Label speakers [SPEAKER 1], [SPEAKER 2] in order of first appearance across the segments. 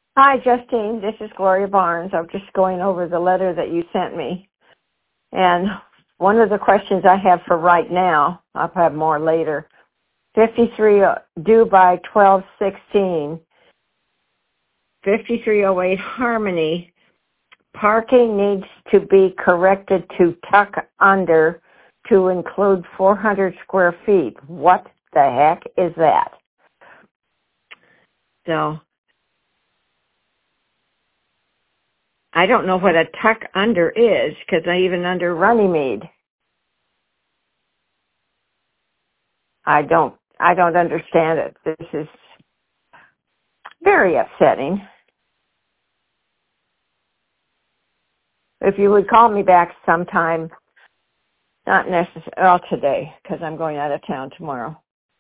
[SPEAKER 1] Hi, Justine. This is Gloria Barnes. I'm just going over the letter that you sent me. And one of the questions I have for right now, I'll have more later, 53 due by 12/16, 5308 Harmony. Parking needs to be corrected to tuck under to include 400 square feet. What the heck is that? So I don't know what a tuck under is because I even under Runnymede. I don't understand it. This is very upsetting. If you would call me back sometime, not necessarily, well, today, because I'm going out of town tomorrow.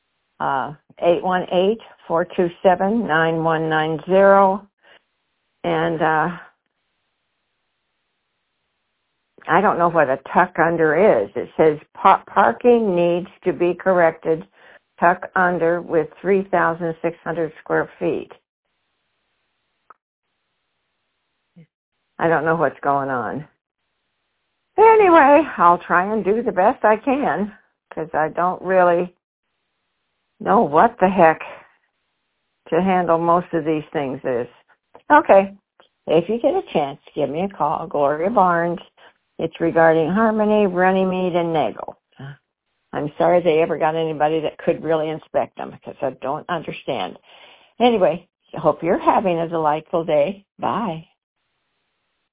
[SPEAKER 1] 818-427-9190. And I don't know what a tuck under is. It says parking needs to be corrected, tuck under with 3,600 square feet. I don't know what's going on. Anyway, I'll try and do the best I can because I don't really know what the heck to handle most of these things is. Okay. If you get a chance, give me a call. Gloria Barnes. It's regarding Harmony, Runnymede, and Nagel. I'm sorry they ever got anybody that could really inspect them because I don't understand. Anyway, I hope you're having a delightful day. Bye.